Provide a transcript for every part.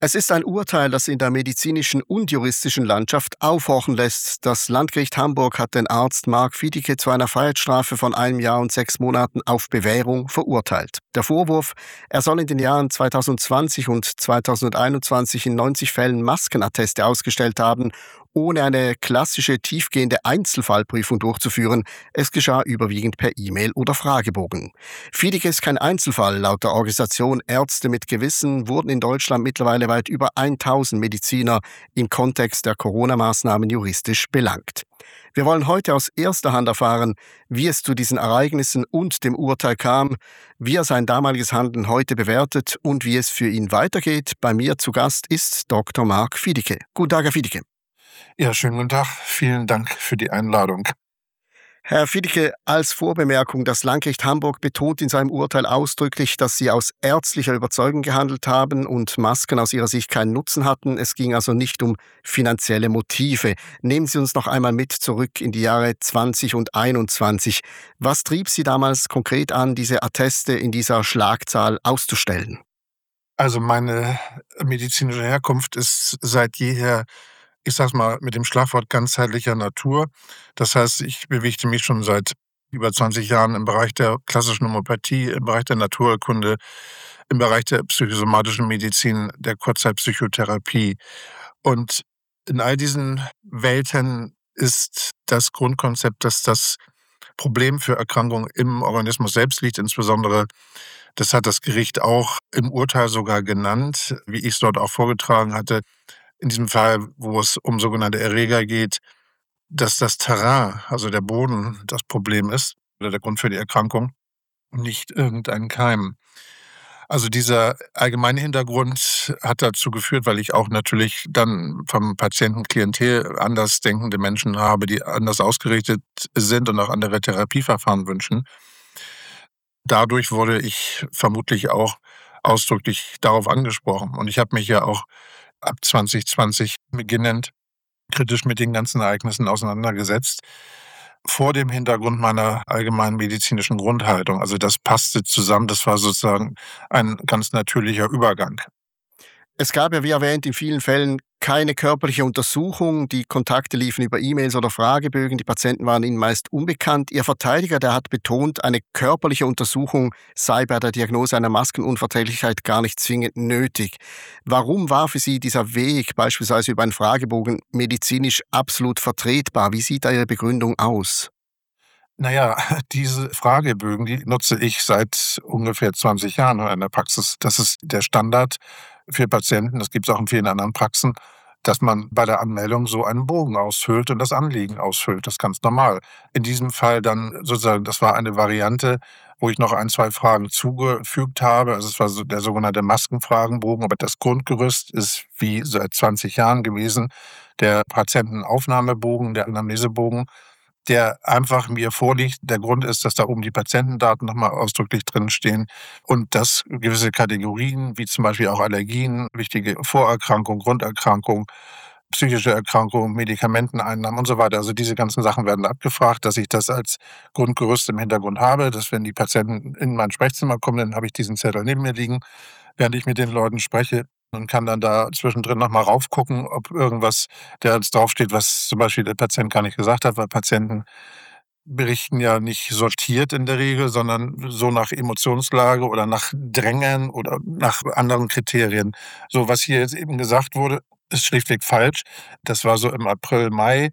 Es ist ein Urteil, das in der medizinischen und juristischen Landschaft aufhorchen lässt. Das Landgericht Hamburg hat den Arzt Marc Fidicke zu einer Freiheitsstrafe von 1 Jahr und 6 Monaten auf Bewährung verurteilt. Der Vorwurf: Er soll in den Jahren 2020 und 2021 in 90 Fällen Maskenatteste ausgestellt haben, ohne eine klassische tiefgehende Einzelfallprüfung durchzuführen. Es geschah überwiegend per E-Mail oder Fragebogen. Fidicke ist kein Einzelfall. Laut der Organisation Ärzte mit Gewissen wurden in Deutschland mittlerweile weit über 1000 Mediziner im Kontext der Corona-Maßnahmen juristisch belangt. Wir wollen heute aus erster Hand erfahren, wie es zu diesen Ereignissen und dem Urteil kam, wie er sein damaliges Handeln heute bewertet und wie es für ihn weitergeht. Bei mir zu Gast ist Dr. Marc Fidicke. Guten Tag, Herr Fidicke. Ja, schönen guten Tag. Vielen Dank für die Einladung. Herr Fidicke, als Vorbemerkung: Das Landgericht Hamburg betont in seinem Urteil ausdrücklich, dass Sie aus ärztlicher Überzeugung gehandelt haben und Masken aus Ihrer Sicht keinen Nutzen hatten. Es ging also nicht um finanzielle Motive. Nehmen Sie uns noch einmal mit zurück in die Jahre 20 und 21. Was trieb Sie damals konkret an, diese Atteste in dieser Schlagzahl auszustellen? Also meine medizinische Herkunft ist seit jeher, ich sage mal, mit dem Schlagwort ganzheitlicher Natur. Das heißt, ich bewegte mich schon seit über 20 Jahren im Bereich der klassischen Homöopathie, im Bereich der Naturheilkunde, im Bereich der psychosomatischen Medizin, der Kurzzeitpsychotherapie. Und in all diesen Welten ist das Grundkonzept, dass das Problem für Erkrankungen im Organismus selbst liegt. Insbesondere, das hat das Gericht auch im Urteil sogar genannt, wie ich es dort auch vorgetragen hatte, in diesem Fall, wo es um sogenannte Erreger geht, dass das Terrain, also der Boden, das Problem ist oder der Grund für die Erkrankung, nicht irgendein Keim. Also dieser allgemeine Hintergrund hat dazu geführt, weil ich auch natürlich dann vom Patientenklientel anders denkende Menschen habe, die anders ausgerichtet sind und auch andere Therapieverfahren wünschen. Dadurch wurde ich vermutlich auch ausdrücklich darauf angesprochen. Und ich habe mich ja auch ab 2020 beginnend kritisch mit den ganzen Ereignissen auseinandergesetzt, vor dem Hintergrund meiner allgemeinen medizinischen Grundhaltung. Also das passte zusammen, das war sozusagen ein ganz natürlicher Übergang. Es gab ja, wie erwähnt, in vielen Fällen keine körperliche Untersuchung. Die Kontakte liefen über E-Mails oder Fragebögen. Die Patienten waren Ihnen meist unbekannt. Ihr Verteidiger, der hat betont, eine körperliche Untersuchung sei bei der Diagnose einer Maskenunverträglichkeit gar nicht zwingend nötig. Warum war für Sie dieser Weg, beispielsweise über einen Fragebogen, medizinisch absolut vertretbar? Wie sieht da Ihre Begründung aus? Naja, diese Fragebögen, die nutze ich seit ungefähr 20 Jahren in der Praxis. Das ist der Standard für Patienten, das gibt es auch in vielen anderen Praxen, dass man bei der Anmeldung so einen Bogen ausfüllt und das Anliegen ausfüllt. Das ist ganz normal. In diesem Fall dann sozusagen, das war eine Variante, wo ich noch ein, 2 Fragen zugefügt habe. Also es war so der sogenannte Maskenfragenbogen, aber das Grundgerüst ist wie seit 20 Jahren gewesen, der Patientenaufnahmebogen, der Anamnesebogen, der einfach mir vorliegt. Der Grund ist, dass da oben die Patientendaten nochmal ausdrücklich drinstehen und dass gewisse Kategorien, wie zum Beispiel auch Allergien, wichtige Vorerkrankungen, Grunderkrankungen, psychische Erkrankungen, Medikamenteneinnahmen und so weiter. Also diese ganzen Sachen werden abgefragt, dass ich das als Grundgerüst im Hintergrund habe, dass wenn die Patienten in mein Sprechzimmer kommen, dann habe ich diesen Zettel neben mir liegen, während ich mit den Leuten spreche und kann dann da zwischendrin noch mal raufgucken, ob irgendwas, der jetzt draufsteht, was zum Beispiel der Patient gar nicht gesagt hat, weil Patienten berichten ja nicht sortiert in der Regel, sondern so nach Emotionslage oder nach Drängen oder nach anderen Kriterien. So, was hier jetzt eben gesagt wurde, ist schlichtweg falsch. Das war so im April, Mai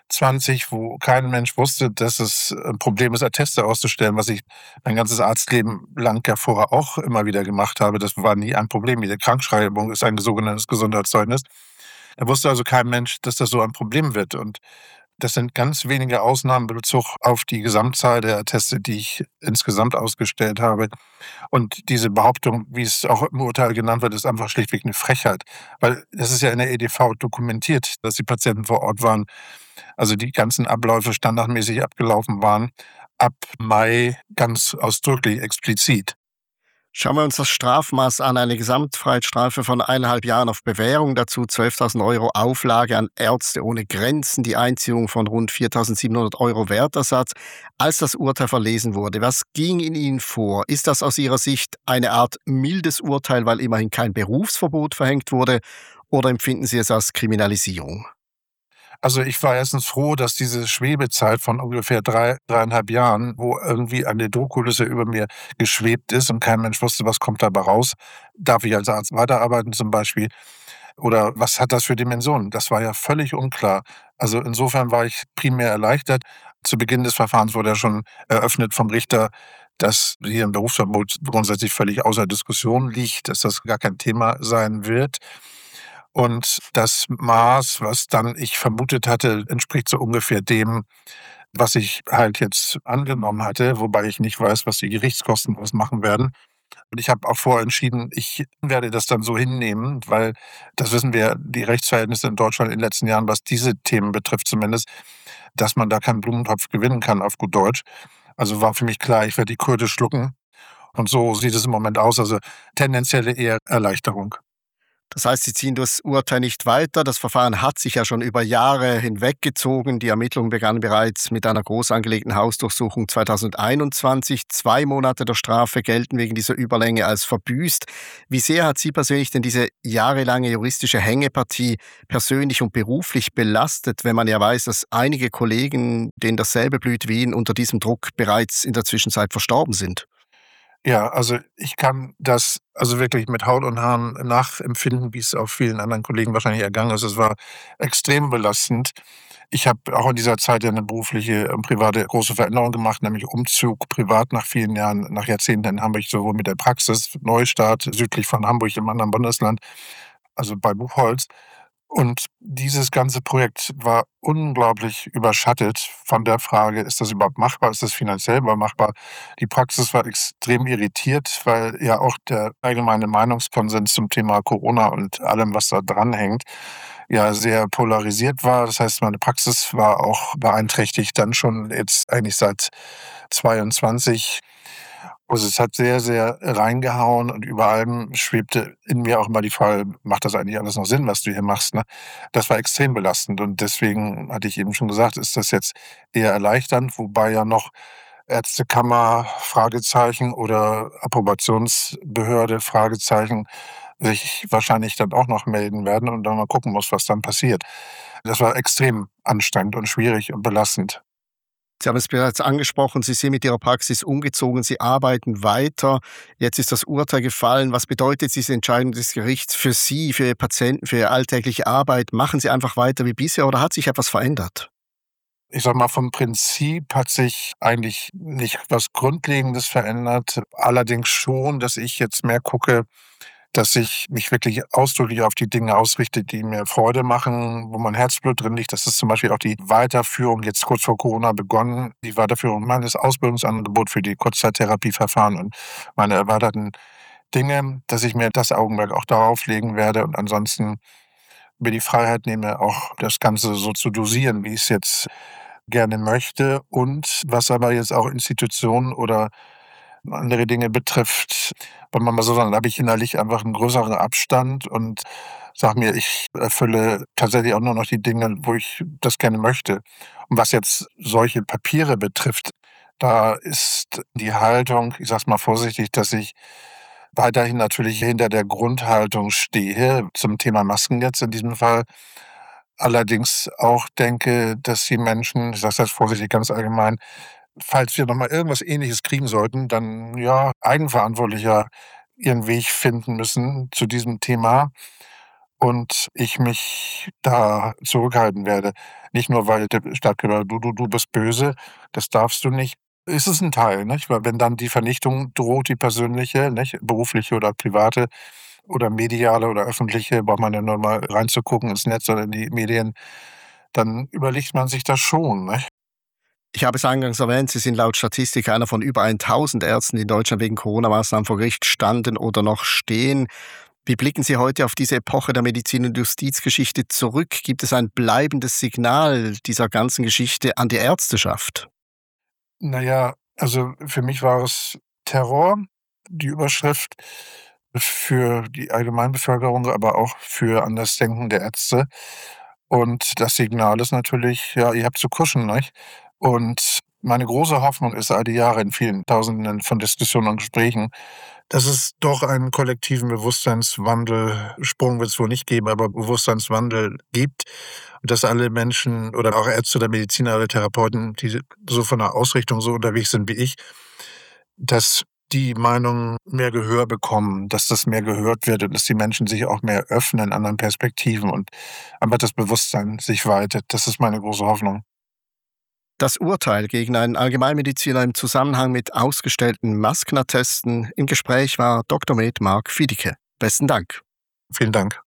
20, wo kein Mensch wusste, dass es ein Problem ist, Atteste auszustellen, was ich mein ganzes Arztleben lang ja vorher auch immer wieder gemacht habe. Das war nie ein Problem. Jede Krankschreibung ist ein sogenanntes Gesundheitszeugnis. Da wusste also kein Mensch, dass das so ein Problem wird. Und das sind ganz wenige Ausnahmen in Bezug auf die Gesamtzahl der Atteste, die ich insgesamt ausgestellt habe. Und diese Behauptung, wie es auch im Urteil genannt wird, ist einfach schlichtweg eine Frechheit. Weil das ist ja in der EDV dokumentiert, dass die Patienten vor Ort waren. Also die ganzen Abläufe standardmäßig abgelaufen waren. Ab Mai ganz ausdrücklich explizit. Schauen wir uns das Strafmaß an. Eine Gesamtfreiheitsstrafe von 1,5 Jahren auf Bewährung, dazu 12.000 Euro Auflage an Ärzte ohne Grenzen, die Einziehung von rund 4.700 Euro Wertersatz. Als das Urteil verlesen wurde, was ging in Ihnen vor? Ist das aus Ihrer Sicht eine Art mildes Urteil, weil immerhin kein Berufsverbot verhängt wurde, oder empfinden Sie es als Kriminalisierung? Also, ich war erstens froh, dass diese Schwebezeit von ungefähr 3,5 Jahren, wo irgendwie eine Druckkulisse über mir geschwebt ist und kein Mensch wusste, was kommt dabei raus. Darf ich als Arzt weiterarbeiten zum Beispiel? Oder was hat das für Dimensionen? Das war ja völlig unklar. Also, insofern war ich primär erleichtert. Zu Beginn des Verfahrens wurde ja schon eröffnet vom Richter, dass hier ein Berufsverbot grundsätzlich völlig außer Diskussion liegt, dass das gar kein Thema sein wird. Und das Maß, was dann ich vermutet hatte, entspricht so ungefähr dem, was ich halt jetzt angenommen hatte, wobei ich nicht weiß, was die Gerichtskosten ausmachen werden. Und ich habe auch vorher entschieden, ich werde das dann so hinnehmen, weil das wissen wir, die Rechtsverhältnisse in Deutschland in den letzten Jahren, was diese Themen betrifft zumindest, dass man da keinen Blumentopf gewinnen kann, auf gut Deutsch. Also war für mich klar, ich werde die Kröte schlucken. Und so sieht es im Moment aus. Also tendenzielle eher Erleichterung. Das heißt, Sie ziehen das Urteil nicht weiter. Das Verfahren hat sich ja schon über Jahre hinweggezogen. Die Ermittlungen begannen bereits mit einer groß angelegten Hausdurchsuchung 2021. 2 Monate der Strafe gelten wegen dieser Überlänge als verbüßt. Wie sehr hat Sie persönlich denn diese jahrelange juristische Hängepartie persönlich und beruflich belastet, wenn man ja weiß, dass einige Kollegen, denen dasselbe blüht wie Ihnen, unter diesem Druck bereits in der Zwischenzeit verstorben sind? Ja, also ich kann das also wirklich mit Haut und Haaren nachempfinden, wie es auch vielen anderen Kollegen wahrscheinlich ergangen ist. Es war extrem belastend. Ich habe auch in dieser Zeit ja 'ne berufliche und private große Veränderung gemacht, nämlich Umzug privat nach vielen Jahren, nach Jahrzehnten in Hamburg, sowohl mit der Praxis, Neustart südlich von Hamburg im anderen Bundesland, also bei Buchholz. Und dieses ganze Projekt war unglaublich überschattet von der Frage: „Ist das überhaupt machbar? Ist das finanziell überhaupt machbar?“ Die Praxis war extrem irritiert, weil ja auch der allgemeine Meinungskonsens zum Thema Corona und allem, was da dranhängt, ja sehr polarisiert war. Das heißt, meine Praxis war auch beeinträchtigt dann schon jetzt eigentlich seit 22. Also, es hat sehr, sehr reingehauen und über allem schwebte in mir auch immer die Frage: „Macht das eigentlich alles noch Sinn, was du hier machst“, ne? Das war extrem belastend und deswegen hatte ich eben schon gesagt, ist das jetzt eher erleichternd, wobei ja noch Ärztekammer, Fragezeichen, oder Approbationsbehörde, Fragezeichen, sich wahrscheinlich dann auch noch melden werden und dann mal gucken muss, was dann passiert. Das war extrem anstrengend und schwierig und belastend. Sie haben es bereits angesprochen, Sie sind mit Ihrer Praxis umgezogen, Sie arbeiten weiter. Jetzt ist das Urteil gefallen. Was bedeutet diese Entscheidung des Gerichts für Sie, für Ihre Patienten, für Ihre alltägliche Arbeit? Machen Sie einfach weiter wie bisher oder hat sich etwas verändert? Ich sage mal, vom Prinzip hat sich eigentlich nicht was Grundlegendes verändert. Allerdings schon, dass ich jetzt mehr gucke, dass ich mich wirklich ausdrücklich auf die Dinge ausrichte, die mir Freude machen, wo mein Herzblut drin liegt. Das ist zum Beispiel auch die Weiterführung, jetzt kurz vor Corona begonnen, die Weiterführung meines Ausbildungsangebots für die Kurzzeittherapieverfahren und meine erweiterten Dinge, dass ich mir das Augenmerk auch darauf legen werde und ansonsten mir die Freiheit nehme, auch das Ganze so zu dosieren, wie ich es jetzt gerne möchte. Und was aber jetzt auch Institutionen oder andere Dinge betrifft, wenn man mal so sagen, da habe ich innerlich einfach einen größeren Abstand und sage mir, ich erfülle tatsächlich auch nur noch die Dinge, wo ich das gerne möchte. Und was jetzt solche Papiere betrifft, da ist die Haltung, ich sage es mal vorsichtig, dass ich weiterhin natürlich hinter der Grundhaltung stehe, zum Thema Masken jetzt in diesem Fall. Allerdings auch denke, dass die Menschen, ich sage das vorsichtig ganz allgemein, falls wir noch mal irgendwas Ähnliches kriegen sollten, dann, ja, eigenverantwortlicher ihren Weg finden müssen zu diesem Thema und ich mich da zurückhalten werde. Nicht nur, weil der Staat gesagt hat: „Du bist böse, das darfst du nicht.“ Es ist 'n Teil, nicht? Weil wenn dann die Vernichtung droht, die persönliche, nicht, berufliche oder private oder mediale oder öffentliche, braucht man ja nur mal reinzugucken ins Netz oder in die Medien, dann überlegt man sich das schon, nicht? Ich habe es eingangs erwähnt, Sie sind laut Statistik einer von über 1.000 Ärzten, die in Deutschland wegen Corona-Maßnahmen vor Gericht standen oder noch stehen. Wie blicken Sie heute auf diese Epoche der Medizin- und Justizgeschichte zurück? Gibt es ein bleibendes Signal dieser ganzen Geschichte an die Ärzteschaft? Na ja, also für mich war es Terror. die Überschrift für die Allgemeinbevölkerung, aber auch für andersdenkende Ärzte. Und das Signal ist natürlich, ja, ihr habt zu kuschen, nicht? Und meine große Hoffnung ist all die Jahre in vielen Tausenden von Diskussionen und Gesprächen, dass es doch einen kollektiven Bewusstseinswandel, Sprung wird es wohl nicht geben, aber Bewusstseinswandel gibt. Und dass alle Menschen oder auch Ärzte oder Mediziner oder Therapeuten, die so von der Ausrichtung so unterwegs sind wie ich, dass die Meinungen mehr Gehör bekommen, dass das mehr gehört wird und dass die Menschen sich auch mehr öffnen anderen Perspektiven und einfach das Bewusstsein sich weitet. Das ist meine große Hoffnung. Das Urteil gegen einen Allgemeinmediziner im Zusammenhang mit ausgestellten Maskenattesten. Im Gespräch war Dr. Med. Marc Fidicke. Besten Dank. Vielen Dank.